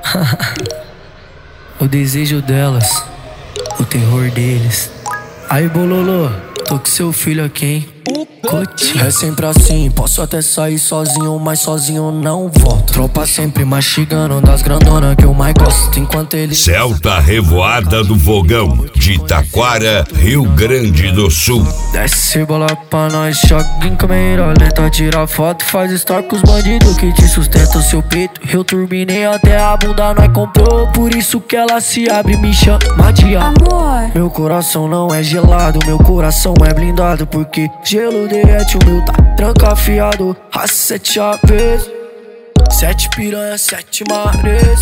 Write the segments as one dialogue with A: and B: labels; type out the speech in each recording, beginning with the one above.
A: O desejo delas, o terror deles. Aí, Bololô, tô com seu filho aqui, hein? É sempre assim, posso até sair sozinho, mas sozinho não volto. Tropa sempre mastigando das grandonas que eu mais gosto. Enquanto ele...
B: Celta Revoada do Fogão, de Taquara, Rio Grande do Sul.
A: Desce bola pra nós, choque em câmera lenta. Tira foto, faz story com os bandidos que te sustenta o seu peito. Eu turbinei até a bunda, nós comprou. Por isso que ela se abre e me chama de amor. Meu coração não é gelado, meu coração é blindado. Porque gelo derrete, o meu tá trancafiado. A 7 APs, 7 piranha, 7 mares.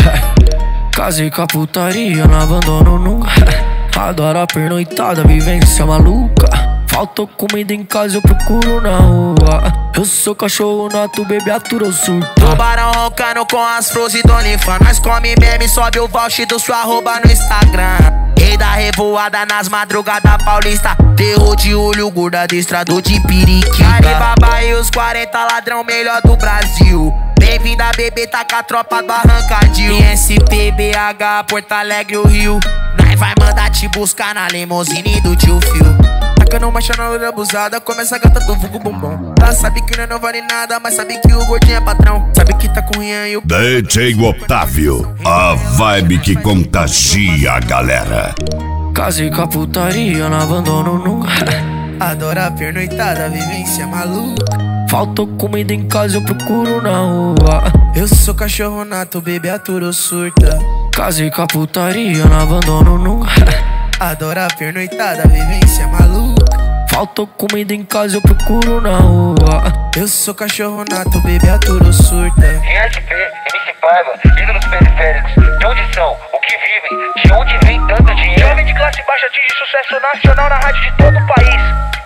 A: Casei com a putaria, não abandono nunca. Adoro a pernoitada, vivência maluca. Faltou comida em casa, eu procuro na rua. Eu sou cachorro nato, bebê atura ou surta.
C: Tubarão roncando com as flores do Olifa. Nós come meme, sobe o voucher do sua arroba no Instagram. Rei da revoada nas madrugadas paulista. Terror de olho, gorda adestrador de periquita. Alibaba e os 40 ladrão melhor do Brasil. Bem-vinda, bebê, tá com a tropa do Arrancadil. ISP, BH, Porto Alegre, o Rio. Nós vai mandar te buscar na limusine do tio Fio. Tacando marcha na hora abusada, começa a gata do vulgo bombom. Ela sabe que não vale nada, mas sabe que o gordinho é patrão. Sabe que tá com Rian e o...
B: DJ Otávio, a vibe que contagia a galera.
A: Casei com a putaria, não abandono nunca.
C: Adoro a pernoitada, vivência maluca.
A: Faltou comida em casa, eu procuro na rua.
C: Eu sou cachorro nato, bebê atura ou surta.
A: Casei com a putaria, não abandono nunca.
C: Adoro a pernoitada, vivência maluca.
A: Faltou comida em casa, eu procuro na rua.
C: Eu sou cachorro nato, bebê atura ou surta.
D: ISP, MC Paiva, ídolos periféricos. De onde são? O que vivem? De onde vem tanto dinheiro? Jovem de classe baixa atinge sucesso nacional na rádio de todo o país.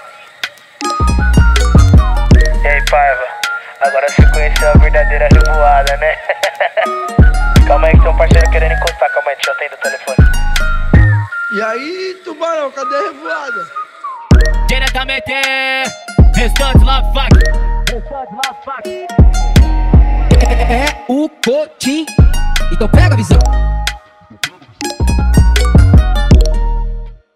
D: E aí, Paiva, agora você conheceu a verdadeira revoada, né? Calma aí que tem um parceiro querendo encostar. Calma aí, deixa eu atender o telefone.
E: E aí, Tubarão, cadê a revoada?
F: Diretamente, restante lá, fac. É o Cotim. Então pega a visão.